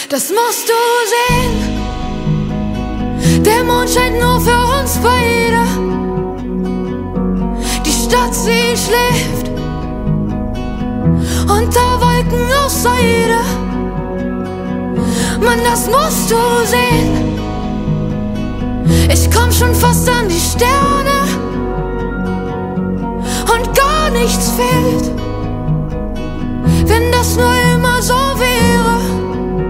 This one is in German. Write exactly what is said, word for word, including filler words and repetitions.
Das musst du sehen. Der Mond scheint nur für uns beide. Die Stadt, sie schläft unter Wolken aus Seide. Mann, das musst du sehen. Ich komm schon fast an die Sterne und gar nichts fehlt. Wenn das nur